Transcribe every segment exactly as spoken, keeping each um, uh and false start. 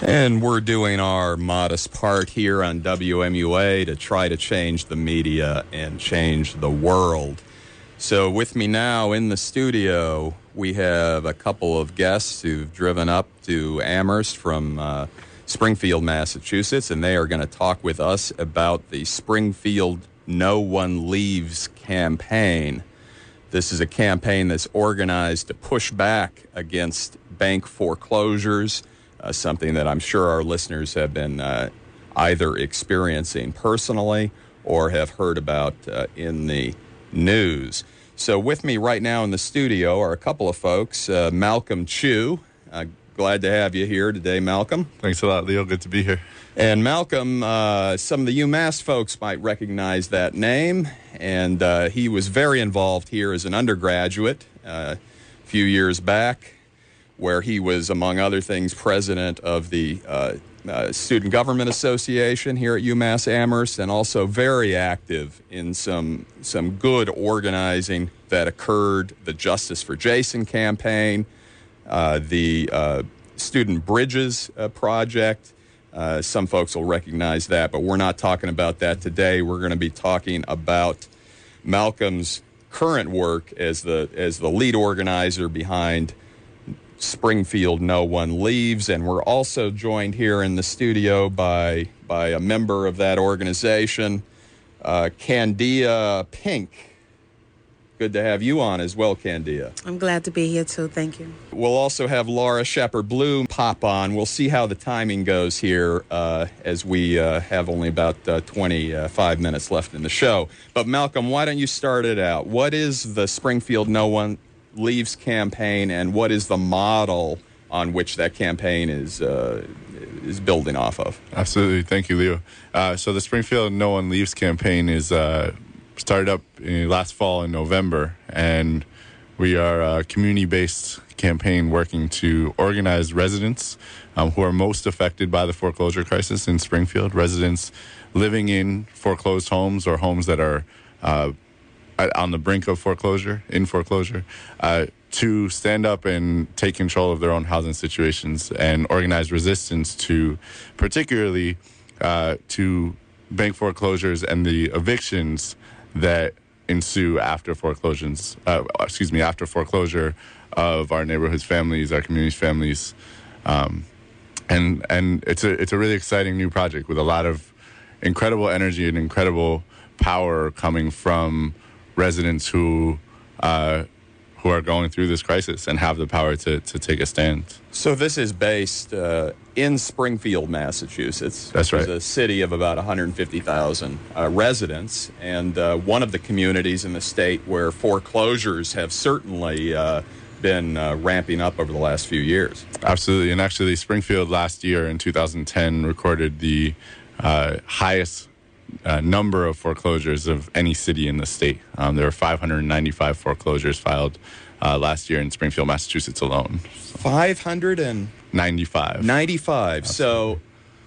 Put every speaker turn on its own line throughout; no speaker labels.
And we're doing our modest part here on W M U A to try to change the media and change the world. So with me now in the studio, we have a couple of guests who've driven up to Amherst from uh, Springfield, Massachusetts, and they are going to talk with us about the Springfield No One Leaves campaign. This is a campaign that's organized to push back against bank foreclosures, uh, something that I'm sure our listeners have been uh, either experiencing personally or have heard about uh, in the news. So with me right now in the studio are a couple of folks. Uh, Malcolm Chu. Uh, glad to have you here today, Malcolm.
Thanks a lot, Leo. Good to be here.
And Malcolm, uh, some of the UMass folks might recognize that name, and uh, he was very involved here as an undergraduate uh, a few years back, where he was, among other things, president of the uh, uh, Student Government Association here at UMass Amherst, and also very active in some some good organizing that occurred, the Justice for Jason campaign, uh, the uh, Student Bridges uh, Project. Uh, some folks will recognize that, but we're not talking about that today. We're going to be talking about Malcolm's current work as the as the lead organizer behind Springfield No One Leaves, and we're also joined here in the studio by by a member of that organization, uh, Candia Pink. Good to have you on as well, Candia.
I'm glad to be here, too. Thank you.
We'll also have Laura Shepard-Bloom pop on. We'll see how the timing goes here uh, as we uh, have only about uh, twenty-five minutes left in the show. But, Malcolm, why don't you start it out? What is the Springfield No One Leaves campaign, and what is the model on which that campaign is uh, is building off of?
Absolutely. Thank you, Leo. Uh, so the Springfield No One Leaves campaign is uh, started up in last fall in November, and we are a community-based campaign working to organize residents um, who are most affected by the foreclosure crisis in Springfield, residents living in foreclosed homes or homes that are uh, on the brink of foreclosure, in foreclosure, uh, to stand up and take control of their own housing situations and organize resistance to, particularly uh, to bank foreclosures and the evictions that ensue after foreclosures, uh, excuse me, after foreclosure of our neighborhood's families, our community's families. Um, and and it's a it's a really exciting new project with a lot of incredible energy and incredible power coming from residents who uh, who are going through this crisis and have the power to, to take a stand.
So this is based uh, in Springfield, Massachusetts.
That's right.
It's a city of about one hundred fifty thousand uh, residents, and uh, one of the communities in the state where foreclosures have certainly uh, been uh, ramping up over the last few years.
Absolutely, and actually Springfield last year in two thousand ten recorded the uh, highest Uh, number of foreclosures of any city in the state. Um, there were five hundred ninety-five foreclosures filed uh, last year in Springfield, Massachusetts alone.
five hundred
ninety-five.
ninety-five. So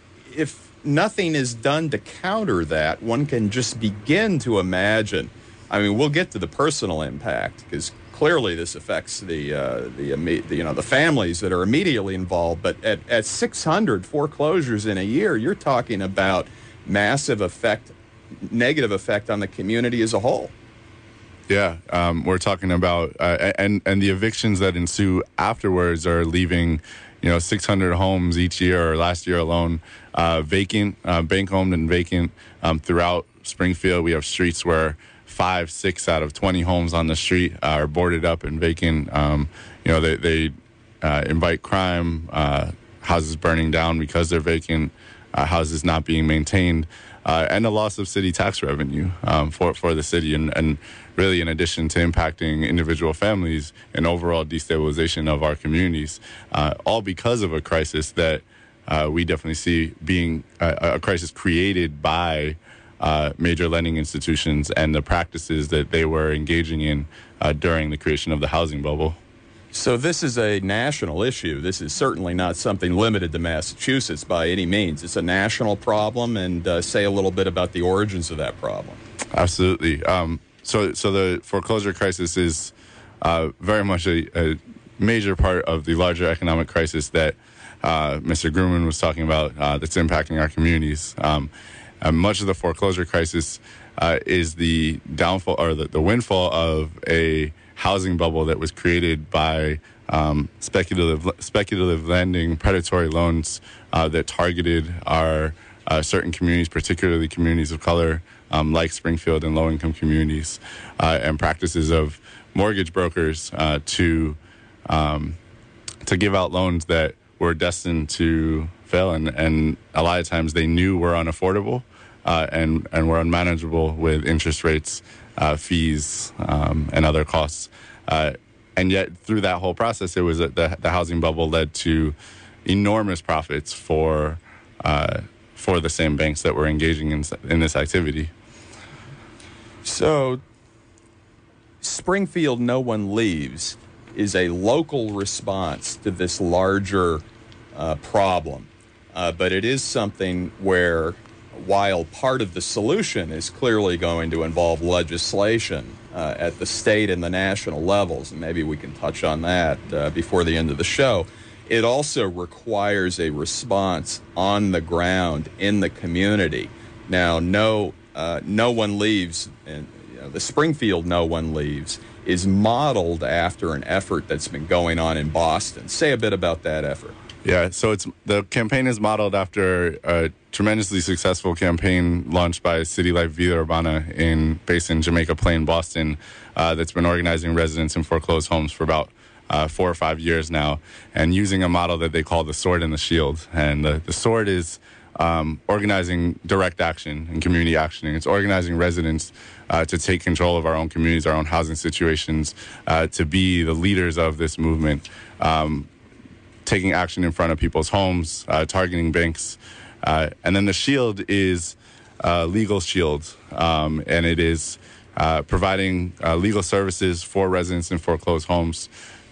if nothing is done to counter that, one can just begin to imagine. I mean, we'll get to the personal impact because clearly this affects the, uh, the, the you know the families that are immediately involved. But at, at six hundred foreclosures in a year, you're talking about massive effect, negative effect on the community as a whole.
Yeah, um, we're talking about, uh, and and the evictions that ensue afterwards are leaving, you know, six hundred homes each year, or last year alone, uh, vacant, uh, bank-owned and vacant um, throughout Springfield. We have streets where five, six out of twenty homes on the street are boarded up and vacant. Um, you know, they, they uh, invite crime, uh, houses burning down because they're vacant, Uh, houses not being maintained, uh, and a loss of city tax revenue um, for, for the city. And, and really, in addition to impacting individual families and overall destabilization of our communities, uh, all because of a crisis that uh, we definitely see being a, a crisis created by uh, major lending institutions and the practices that they were engaging in uh, during the creation of the housing bubble.
So this is a national issue. This is certainly not something limited to Massachusetts by any means. It's a national problem, and uh, say a little bit about the origins of that problem.
Absolutely. Um, so, so the foreclosure crisis is uh, very much a, a major part of the larger economic crisis that uh, Mister Grumman was talking about uh, that's impacting our communities. Um, uh, much of the foreclosure crisis uh, is the downfall or the, the windfall of a housing bubble that was created by um, speculative speculative lending, predatory loans uh, that targeted our uh, certain communities, particularly communities of color, um, like Springfield and low-income communities, uh, and practices of mortgage brokers uh, to um, to give out loans that were destined to fail, and, and a lot of times they knew were unaffordable uh, and and were unmanageable with interest rates, uh, fees, um, and other costs. Uh, and yet, through that whole process, it was uh, the the housing bubble led to enormous profits for uh, for the same banks that were engaging in in this activity.
So, Springfield No One Leaves is a local response to this larger uh, problem. Uh, but it is something where, while part of the solution is clearly going to involve legislation uh, at the state and the national levels, and maybe we can touch on that uh, before the end of the show, it also requires a response on the ground in the community. Now, no, uh, no one leaves, and you know, the Springfield No One Leaves is modeled after an effort that's been going on in Boston. Say a bit about that effort.
Yeah, so it's the campaign is modeled after a tremendously successful campaign launched by City Life Vida Urbana in based in Jamaica Plain, Boston, uh, that's been organizing residents in foreclosed homes for about uh, four or five years now, and using a model that they call the sword and the shield. And the, the sword is um, organizing direct action and community action, and it's organizing residents uh, to take control of our own communities, our own housing situations, uh, to be the leaders of this movement. Um, taking action in front of people's homes, uh, targeting banks. Uh, and then the shield is uh, legal shield, um, and it is uh, providing uh, legal services for residents in foreclosed homes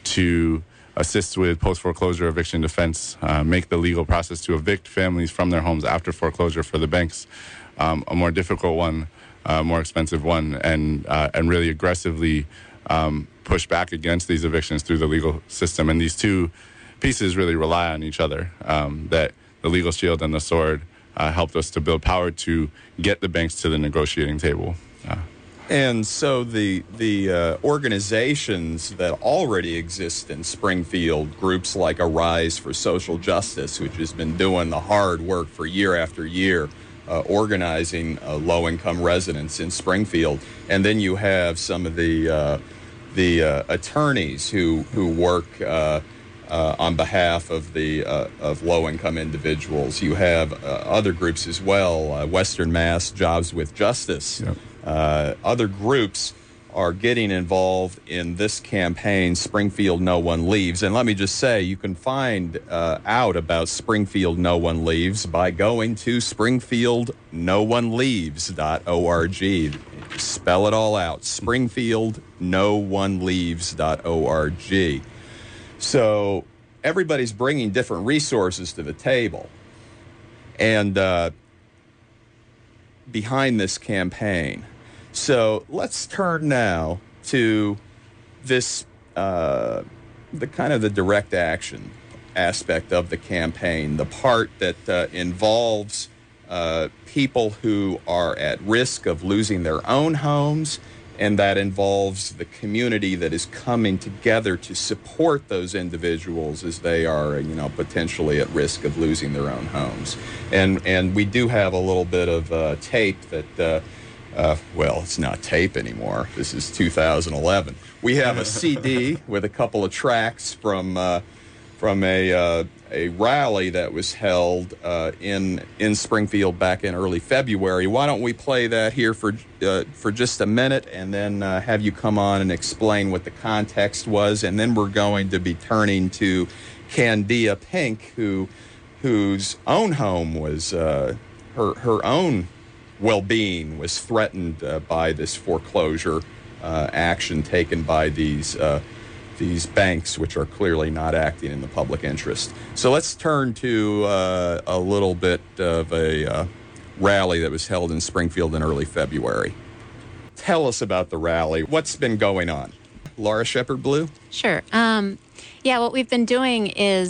to assist with post-foreclosure eviction defense, uh, make the legal process to evict families from their homes after foreclosure for the banks um, a more difficult one, a more expensive one, and, uh, and really aggressively um, push back against these evictions through the legal system. And these two pieces really rely on each other, um, that the legal shield and the sword uh, helped us to build power to get the banks to the negotiating table. Uh,
and so the the uh, organizations that already exist in Springfield, groups like Arise for Social Justice, which has been doing the hard work for year after year, uh, organizing uh, low-income residents in Springfield, and then you have some of the uh, the uh, attorneys who who work Uh, Uh, on behalf of the uh, of low-income individuals. You have uh, other groups as well, uh, Western Mass Jobs with Justice.
Yep.
Uh, other groups are getting involved in this campaign, Springfield No One Leaves. And let me just say, you can find uh, out about Springfield No One Leaves by going to springfield no one leaves dot org. Spell it all out, springfield no one leaves dot org. So everybody's bringing different resources to the table. And uh, behind this campaign. So let's turn now to this, uh, the kind of the direct action aspect of the campaign, the part that uh, involves uh, people who are at risk of losing their own homes, and that involves the community that is coming together to support those individuals as they are, you know, potentially at risk of losing their own homes. And and we do have a little bit of uh, tape that, uh, uh, well, it's not tape anymore. This is two thousand eleven. We have a C D with a couple of tracks from uh, from a uh, a rally that was held uh, in in Springfield back in early February. Why don't we play that here for uh, for just a minute, and then uh, have you come on and explain what the context was, and then we're going to be turning to Candia Pink, who whose own home was uh, her her own well-being was threatened uh, by this foreclosure uh, action taken by these. Uh, these banks, which are clearly not acting in the public interest. So let's turn to uh, a little bit of a uh, rally that was held in Springfield in early February. Tell us about the rally. What's been going on? Laura Shepard Blue?
Sure. Um, yeah, what we've been doing is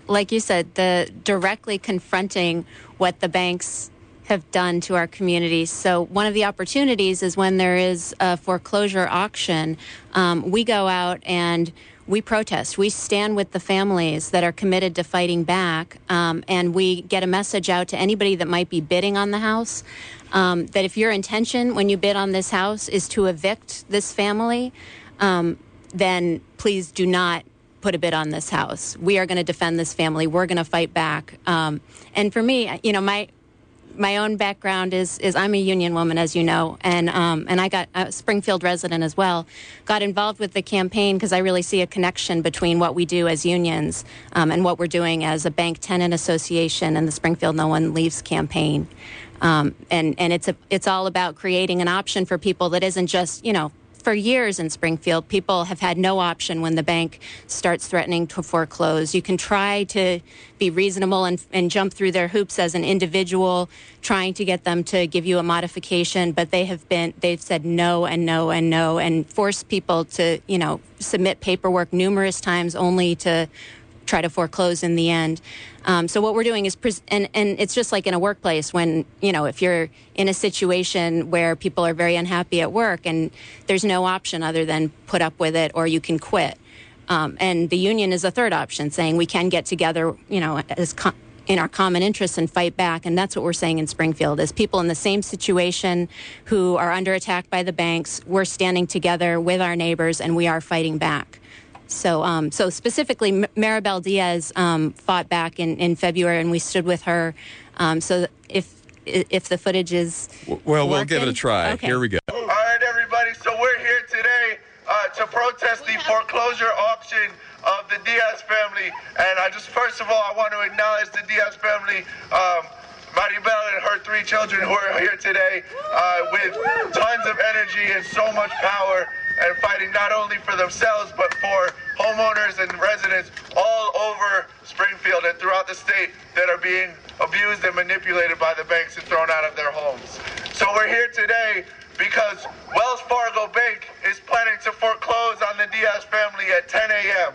like you said, the directly confronting what the banks have done to our communities. So one of the opportunities is when there is a foreclosure auction, um, we go out and we protest. We stand with the families that are committed to fighting back, um, and we get a message out to anybody that might be bidding on the house, um, that if your intention when you bid on this house is to evict this family, um, then please do not put a bid on this house. We are going to defend this family. We're going to fight back. Um, and for me, you know, my my own background is is I'm a union woman, as you know, and um, and I got a Springfield resident as well. Got involved with the campaign because I really see a connection between what we do as unions um, and what we're doing as a bank tenant association and the Springfield No One Leaves campaign. Um, and and it's a it's all about creating an option for people that isn't just, you know. For years in Springfield, people have had no option when the bank starts threatening to foreclose. You can try to be reasonable and, and jump through their hoops as an individual, trying to get them to give you a modification, but they have been, they've said no and no and no and forced people to, you know, submit paperwork numerous times only to try to foreclose in the end. Um, so what we're doing is, pres- and, and it's just like in a workplace when, you know, if you're in a situation where people are very unhappy at work and there's no option other than put up with it or you can quit. Um, and the union is a third option, saying we can get together, you know, as co- in our common interests and fight back. And that's what we're saying in Springfield is people in the same situation who are under attack by the banks, we're standing together with our neighbors and we are fighting back. So, um, so specifically, M- Maribel Diaz um, fought back in, in February, and we stood with her. Um, so, if if the footage is
well, we'll
working?
give it a try.
Okay.
Here we go.
All right, everybody. So we're here today uh, to protest the foreclosure auction of the Diaz family, and I just first of all I want to acknowledge the Diaz family. Um, Maribel and her three children who are here today uh, with tons of energy and so much power and fighting not only for themselves but for homeowners and residents all over Springfield and throughout the state that are being abused and manipulated by the banks and thrown out of their homes. So we're here today because Wells Fargo Bank is planning to foreclose on the Diaz family at ten a.m.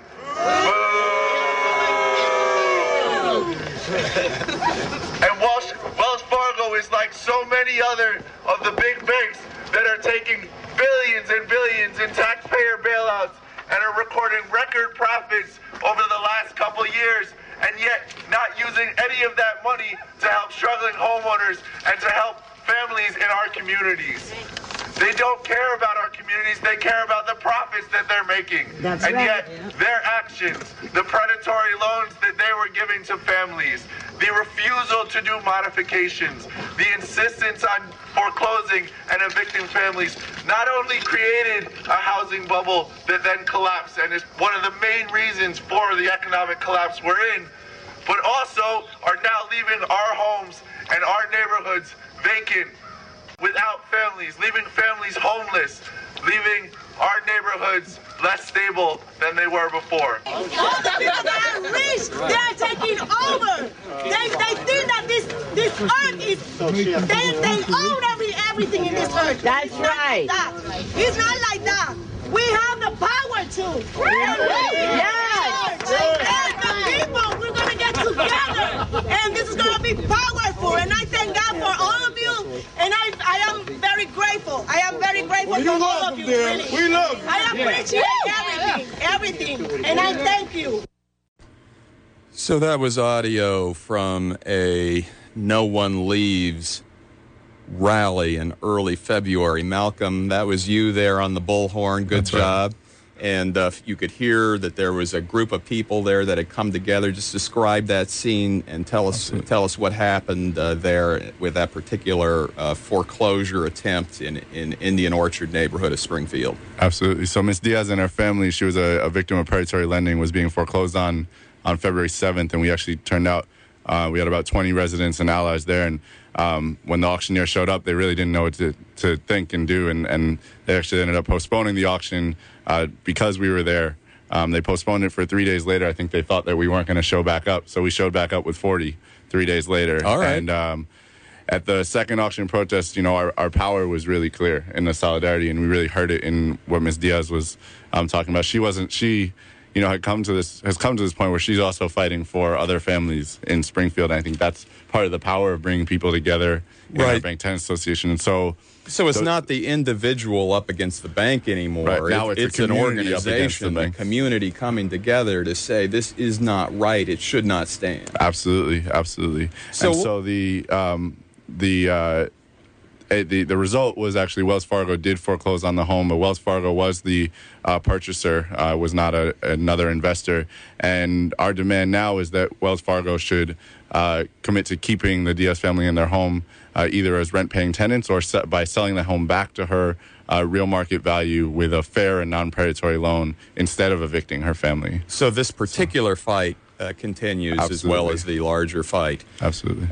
And Wells, Wells Fargo is like so many other of the big banks that are taking billions and billions in taxpayer bailouts and are recording record profits over the last couple years, and yet not using any of that money to help struggling homeowners and to help families in our communities. They don't care about our communities. They care about the profits that they're making.
That's
and
right.
yet,
Yeah.
their actions, the predatory loans that they were giving to families, the refusal to do modifications, the insistence on foreclosing and evicting families, not only created a housing bubble that then collapsed and is one of the main reasons for the economic collapse we're in, but also are now leaving our homes and our neighborhoods vacant, without families, leaving families homeless, leaving our neighborhoods less stable than they were before.
All the people that are rich, they're taking over. They they think that this this earth is they they own every everything in this earth.
That's
It's not
right.
like that. It's not like that. We have the power to.
Yes.
And the people, we're gonna get together, and this is gonna be powerful. And I thank God for all of you. And I I am very grateful. I am very grateful for all of you. Really.
We love you.
I appreciate everything, everything, and I thank you.
So that was audio from a No One Leaves rally in early February. Malcolm, that was you there on the bullhorn. Good
That's right.
job. And uh, you could hear that there was a group of people there that had come together. Just describe that scene and tell us
Absolutely.
tell us what happened uh, there with that particular uh, foreclosure attempt in, in Indian Orchard neighborhood of Springfield.
Absolutely. So Miss Diaz and her family, she was a, a victim of predatory lending, was being foreclosed on on February seventh, and we actually turned out, uh, we had about twenty residents and allies there, and um, when the auctioneer showed up, they really didn't know what to, to think and do, and, and they actually ended up postponing the auction uh, because we were there. Um, they postponed it for three days later. I think they thought that we weren't going to show back up, so we showed back up with forty three days later.
All right.
And um, at the second auction protest, you know, our, our power was really clear in the solidarity, and we really heard it in what Miz Diaz was um, talking about. She wasn't, she you know, had come to this has come to this point where she's also fighting for other families in Springfield. And I think that's part of the power of bringing people together in
Right.
our Bank Tenant Association. And so,
So it's
so-
not the individual up against the bank anymore.
Right, now
It-
it's a
an
community up against the
organization, a
bank.
community coming together to say this is not right. It should not stand.
absolutely, absolutely.
So-
and so the um, the uh, eh, the the result was actually Wells Fargo did foreclose on the home, but Wells Fargo was the uh, purchaser, uh, was not a, another investor. And our demand now is that Wells Fargo should uh, commit to keeping the Diaz family in their home, uh, either as rent-paying tenants or se- by selling the home back to her uh, real market value with a fair and non-predatory loan instead of evicting her family.
So this particular fight uh, continues as well
Absolutely.
as the larger fight.
Absolutely.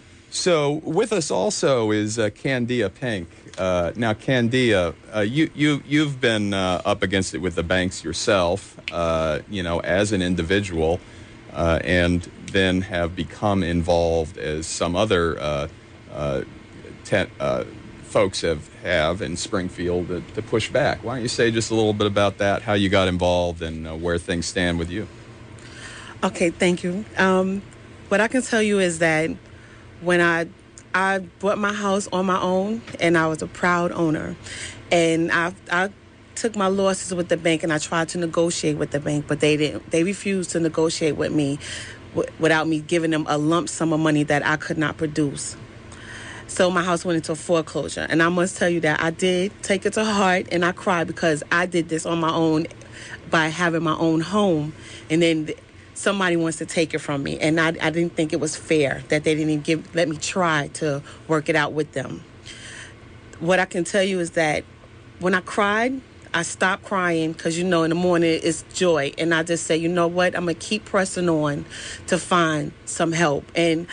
So with us also is uh, Candia Pink. Uh, now, Candia, uh, you you you've been uh, up against it with the banks yourself, uh, you know, as an individual, uh, and then have become involved as some other uh, uh, ten, uh, folks have have in Springfield to, to push back. Why don't you say just a little bit about that, how you got involved, and uh, where things stand with you?
Okay, thank you. Um, what I can tell you is that when I I bought my house on my own, and I was a proud owner, and I I took my losses with the bank, and I tried to negotiate with the bank, but they didn't. They refused to negotiate with me w- without me giving them a lump sum of money that I could not produce. So my house went into foreclosure, and I must tell you that I did take it to heart, and I cried because I did this on my own by having my own home, and then somebody wants to take it from me, and I, I didn't think it was fair that they didn't even give let me try to work it out with them. What I can tell you is that when I cried, I stopped crying because, you know, in the morning it's joy, and I just say, you know what, I'm gonna keep pressing on to find some help. And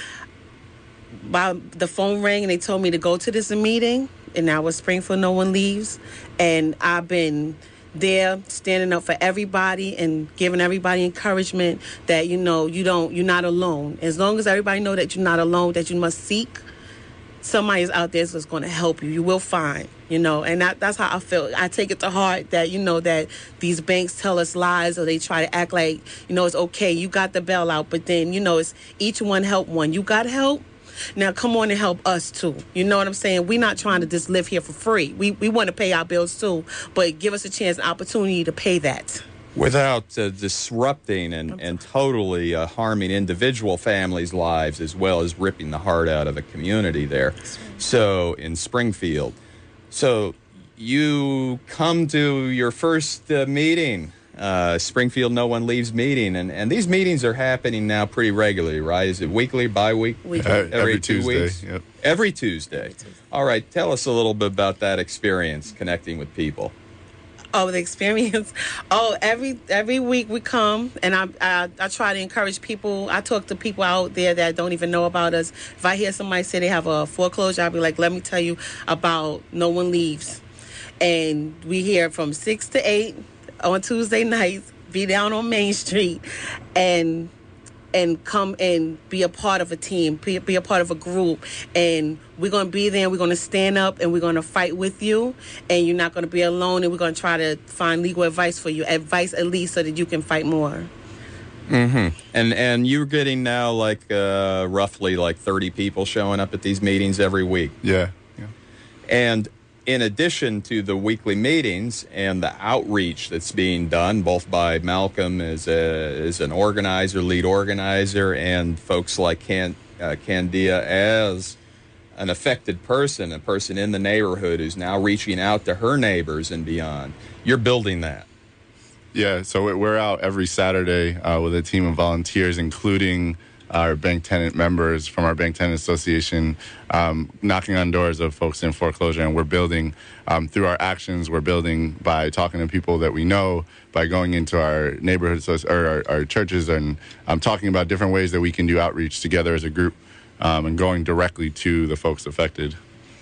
by the phone rang and they told me to go to this meeting, and I was Springfield No One Leaves, and I've been there standing up for everybody and giving everybody encouragement that, you know, you don't you're not alone. As long as everybody know that you're not alone, that you must seek, somebody is out there that's going to help you. You will find, you know, and that, that's how I feel. I take it to heart that, you know, that these banks tell us lies, or they try to act like, you know, it's okay, you got the bailout, but then, you know, it's each one help one. You got help. Now come on and help us too. You know what I'm saying? We're not trying to just live here for free. We we want to pay our bills too, but give us a chance, an opportunity to pay that.
Without uh, disrupting and, and totally uh, harming individual families' lives, as well as ripping the heart out of the community there. So in Springfield. So you come to your first uh, meeting, uh, Springfield No One Leaves meeting, and, and these meetings are happening now pretty regularly, right? Is it weekly, bi-weekly?
Weekly.
Uh,
Every,
every
two
Tuesday,
weeks?
yep.
Every Tuesday. All right, tell us a little bit about that experience connecting with people.
Oh, the experience. Oh, every every week we come, and I, I I try to encourage people. I talk to people out there that don't even know about us. If I hear somebody say they have a foreclosure, I'll be like, let me tell you about No One Leaves. And we hear from six to eight on Tuesday nights, be down on Main Street, and and come and be a part of a team, be, be a part of a group. And we're going to be there, and we're going to stand up, and we're going to fight with you, and you're not going to be alone, and we're going to try to find legal advice for you, advice at least so that you can fight more.
And and you're getting now like uh, roughly like thirty people showing up at these meetings every week.
Yeah. yeah.
And in addition to the weekly meetings and the outreach that's being done, both by Malcolm as, a, as an organizer, lead organizer, and folks like Can, uh, Candia as an affected person, a person in the neighborhood who's now reaching out to her neighbors and beyond. You're building that.
Yeah, so we- we're out every Saturday uh, with a team of volunteers, including our bank tenant members from our Bank Tenant Association, um, knocking on doors of folks in foreclosure. And we're building um, through our actions. We're building by talking to people that we know, by going into our neighborhoods or our, our churches, and um, talking about different ways that we can do outreach together as a group, um, and going directly to the folks affected.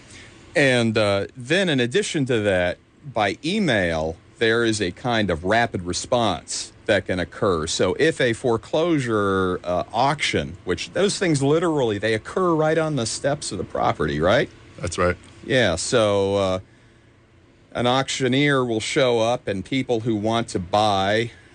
And uh, then in addition to that, by email, there is a kind of rapid response that can occur. So if a foreclosure uh, auction, which those things literally, they occur right on the steps of the property, right?
That's right.
Yeah, so uh, an auctioneer will show up, and people who want to buy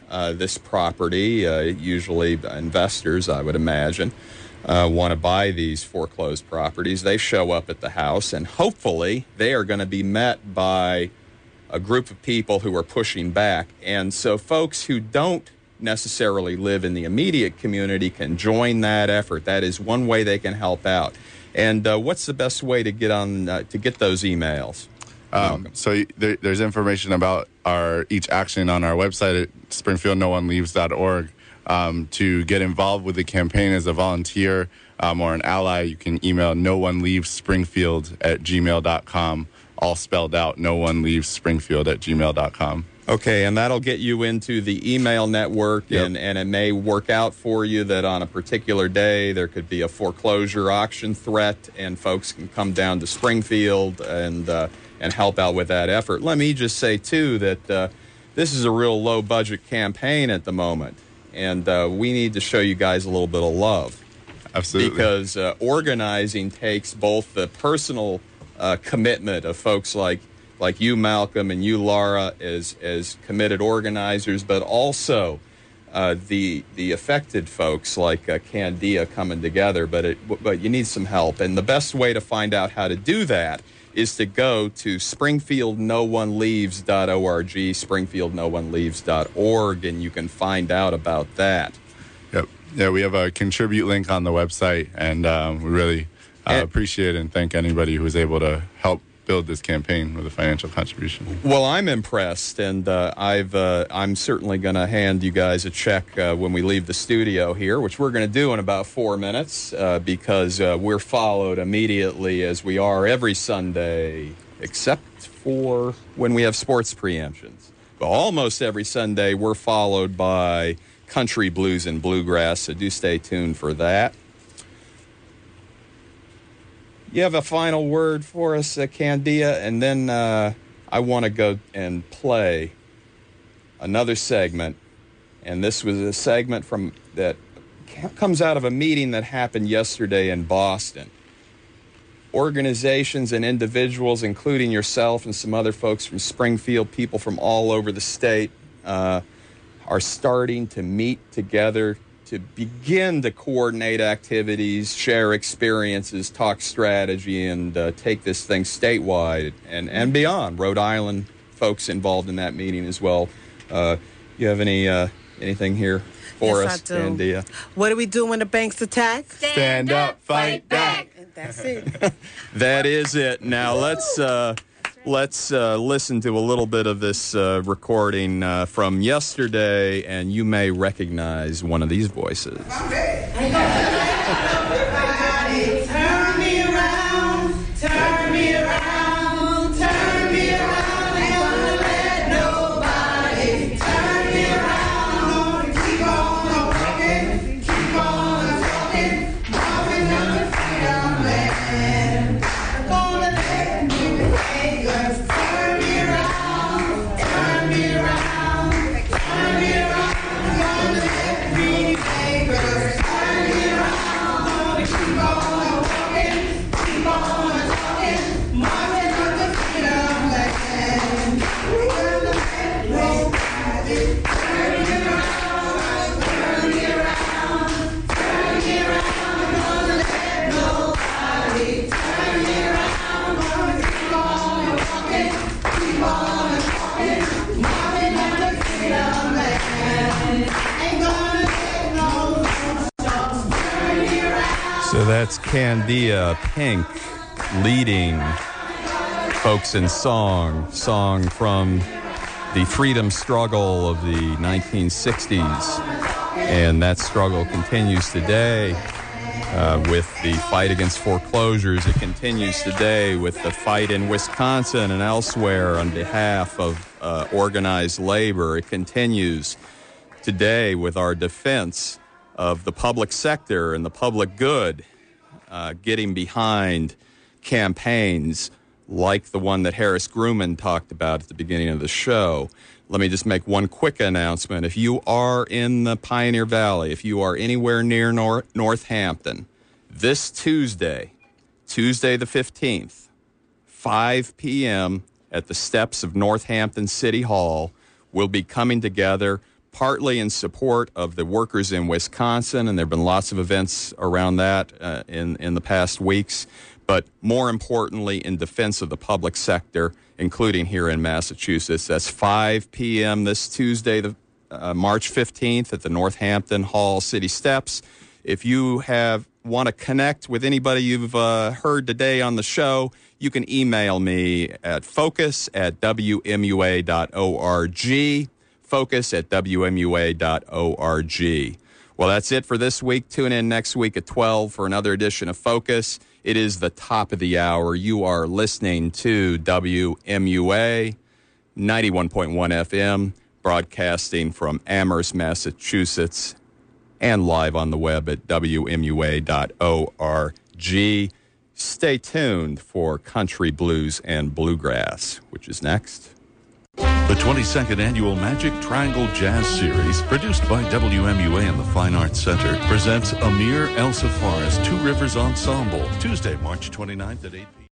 uh, this property, uh, usually investors, I would imagine, uh, want to buy these foreclosed properties. They show up at the house, and hopefully they are going to be met by a group of people who are pushing back. And so folks who don't necessarily live in the immediate community can join that effort. That is one way they can help out. And uh, what's the best way to get on uh, to get those emails?
Um, so there, there's information about our each action on our website at springfield no one leaves dot org. Um, to get involved with the campaign as a volunteer um, or an ally, you can email no one leaves springfield at gmail dot com, all spelled out, no one leaves springfield at gmail dot com.
Okay, and that'll get you into the email network,
Yep.
and, and it may work out for you that on a particular day there could be a foreclosure auction threat, and folks can come down to Springfield and uh, and help out with that effort. Let me just say, too, that uh, this is a real low-budget campaign at the moment, and uh, we need to show you guys a little bit of love.
Absolutely.
Because uh, organizing takes both the personal uh, commitment of folks like like you, Malcolm, and you, Laura, as as committed organizers, but also uh, the the affected folks like uh, Candia coming together. But it, but you need some help, and the best way to find out how to do that is to go to springfield no one leaves dot org, springfield no one leaves dot org, and you can find out about that.
Yep. Yeah, we have a contribute link on the website, and um, we really uh,
And-
appreciate and thank anybody who was able to help build this campaign with a financial contribution.
Well, I'm impressed, and uh, I've uh, I'm certainly going to hand you guys a check uh, when we leave the studio here, which we're going to do in about four minutes uh, because uh, we're followed immediately, as we are every Sunday, except for when we have sports preemptions. But almost every Sunday, we're followed by country, blues, and bluegrass, so do stay tuned for that. You have a final word for us, uh, Candia, and then uh, I want to go and play another segment, and this was a segment from that comes out of a meeting that happened yesterday in Boston. Organizations and individuals, including yourself and some other folks from Springfield, people from all over the state, uh, are starting to meet together to begin to coordinate activities, share experiences, talk strategy, and uh, take this thing statewide and, and beyond. Rhode Island folks involved in that meeting as well. Uh, you have any uh, anything here for
Yes,
us,
I do.
Candia?
What do we do when the banks attack?
Stand up, fight back.
And that's it.
That is it. Now let's uh, let's uh, listen to a little bit of this uh, recording uh, from yesterday, and you may recognize one of these voices.
Turn me around, turn me around, turn me around. Ain't gonna let nobody turn me around. Gonna keep on walking, keep on talking, walking down the freedom land. Gonna let new fingers turn me around, turn me around, turn me around. Gonna let new fingers turn me around. Gonna keep on walking, keep on talking, marching on the freedom land. Gonna let nobody turn me around, turn me around, turn me around. Gonna let nobody turn me around. Gonna keep on walking, keep on talking, marching on the freedom land. Ain't gonna let no stop turn me around.
So that's Candia Pink leading folks in song, song from the freedom struggle of the nineteen sixties. And that struggle continues today uh, with the fight against foreclosures. It continues today with the fight in Wisconsin and elsewhere on behalf of uh, organized labor. It continues today with our defense of the public sector and the public good, uh, getting behind campaigns like the one that Harris Grumman talked about at the beginning of the show. Let me just make one quick announcement. If you are in the Pioneer Valley, if you are anywhere near Nor- Northampton, this Tuesday, Tuesday the fifteenth, five p.m. at the steps of Northampton City Hall, we'll be coming together, partly in support of the workers in Wisconsin, and there have been lots of events around that uh, in, in the past weeks, but more importantly, in defense of the public sector, including here in Massachusetts. That's five p.m. this Tuesday, the, uh, March fifteenth, at the Northampton Hall City Steps. If you have want to connect with anybody you've uh, heard today on the show, you can email me at focus at w m u a dot org. Focus at w m u a dot org. Well, that's it for this week. Tune in next week at twelve for another edition of Focus. It is the top of the hour. You are listening to W M U A ninety-one point one F M, broadcasting from Amherst, Massachusetts, and live on the web at w m u a dot org. Stay tuned for Country Blues and Bluegrass, which is next.
The twenty-second Annual Magic Triangle Jazz Series, produced by W M U A and the Fine Arts Center, presents Amir El Safaris Two Rivers Ensemble, Tuesday, March twenty-ninth at eight p.m.